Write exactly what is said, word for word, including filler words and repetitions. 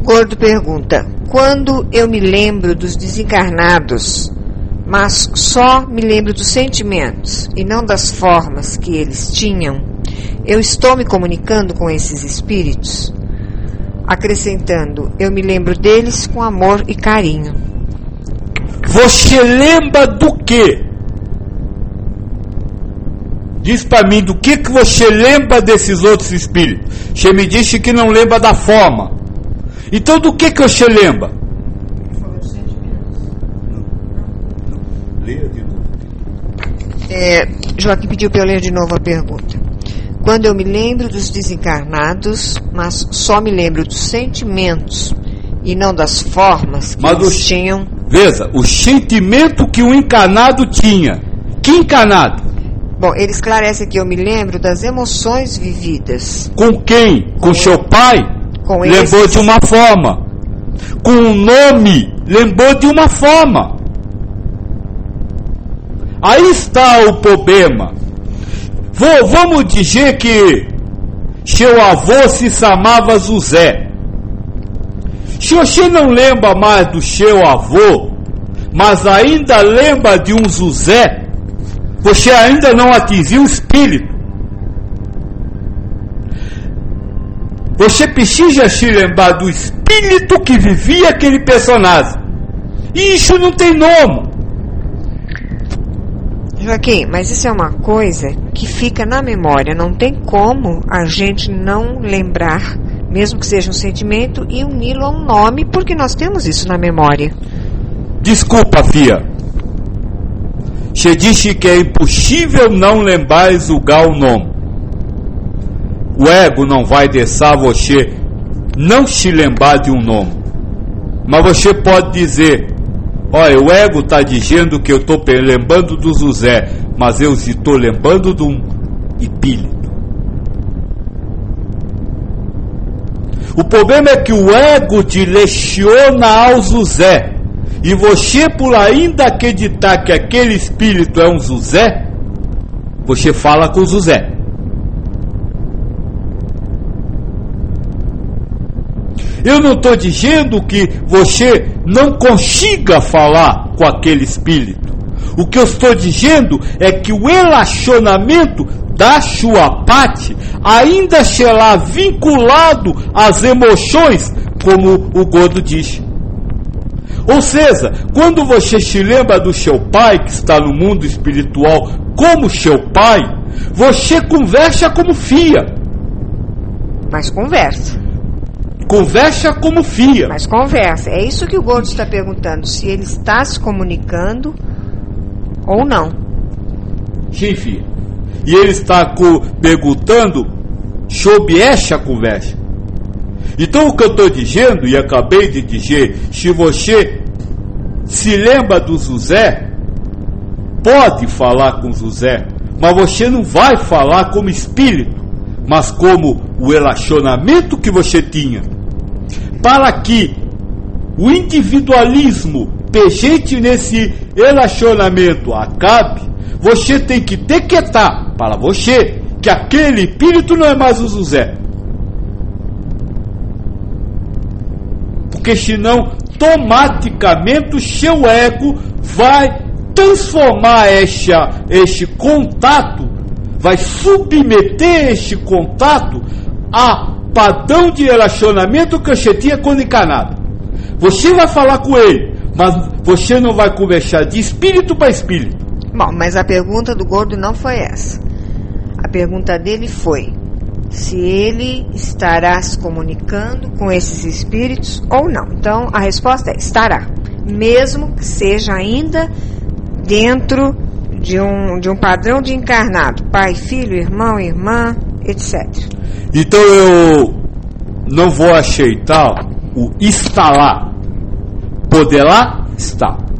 Gordo pergunta: quando eu me lembro dos desencarnados, mas só me lembro dos sentimentos e não das formas que eles tinham, eu estou me comunicando com esses espíritos? Acrescentando: eu me lembro deles com amor e carinho. Você lembra do quê? Diz para mim do que, que você lembra desses outros espíritos. Você me disse que não lembra da forma. Então do que, que você lembra? Leia de novo. É, Joaquim pediu para eu ler de novo a pergunta. Quando eu me lembro dos desencarnados, mas só me lembro dos sentimentos e não das formas que mas eles o, tinham. Veja, o sentimento que o encarnado tinha. Que encarnado? Bom, ele esclarece que eu me lembro das emoções vividas. Com quem? Com, com seu pai? Com lembrou esses... de uma forma. Com o nome, lembrou de uma forma. Aí está o problema. Vou, vamos dizer que seu avô se chamava José. Se você não lembra mais do seu avô, mas ainda lembra de um José, você ainda não atingiu o espírito. Você precisa se lembrar do espírito que vivia aquele personagem. E isso não tem nome. Joaquim, mas isso é uma coisa que fica na memória. Não tem como a gente não lembrar, mesmo que seja um sentimento, e uni-lo a um nome, porque nós temos isso na memória. Desculpa, filha. Você disse que é impossível não lembrar e julgar o nome. O ego não vai deixar você não se lembrar de um nome. Mas você pode dizer: olha, o ego está dizendo que eu estou lembrando do José, mas eu estou lembrando de um espírito. O problema é que o ego direciona ao José. E você, por ainda acreditar que aquele espírito é um José, você fala com o José. Eu não estou dizendo que você não consiga falar com aquele espírito. O que eu estou dizendo é que o relacionamento da sua parte ainda será vinculado às emoções, como o Gordo disse. Ou seja, quando você se lembra do seu pai, que está no mundo espiritual, como seu pai, você conversa como filha. Mas conversa. Conversa como filha. Mas conversa. É isso que o Gordo está perguntando, se ele está se comunicando ou não. Sim, filha. E ele está co- perguntando sobre essa conversa. Então o que eu estou dizendo, e acabei de dizer, se você se lembra do José, pode falar com José, mas você não vai falar como espírito, mas como o relacionamento que você tinha. Para que o individualismo presente nesse relacionamento acabe, você tem que decretar para você que aquele espírito não é mais o José. Porque senão, automaticamente o seu ego vai transformar este, este contato, vai submeter este contato a padrão de relacionamento que você tinha quando encarnado. Você vai falar com ele, mas você não vai conversar de espírito para espírito. Bom, mas a pergunta do Gordo não foi essa. A pergunta dele foi se ele estará se comunicando com esses espíritos ou não. Então, a resposta é: estará. Mesmo que seja ainda dentro de um, de um padrão de encarnado. Pai, filho, irmão, irmã, etcétera. Então eu não vou aceitar o estar lá. Poderá estar.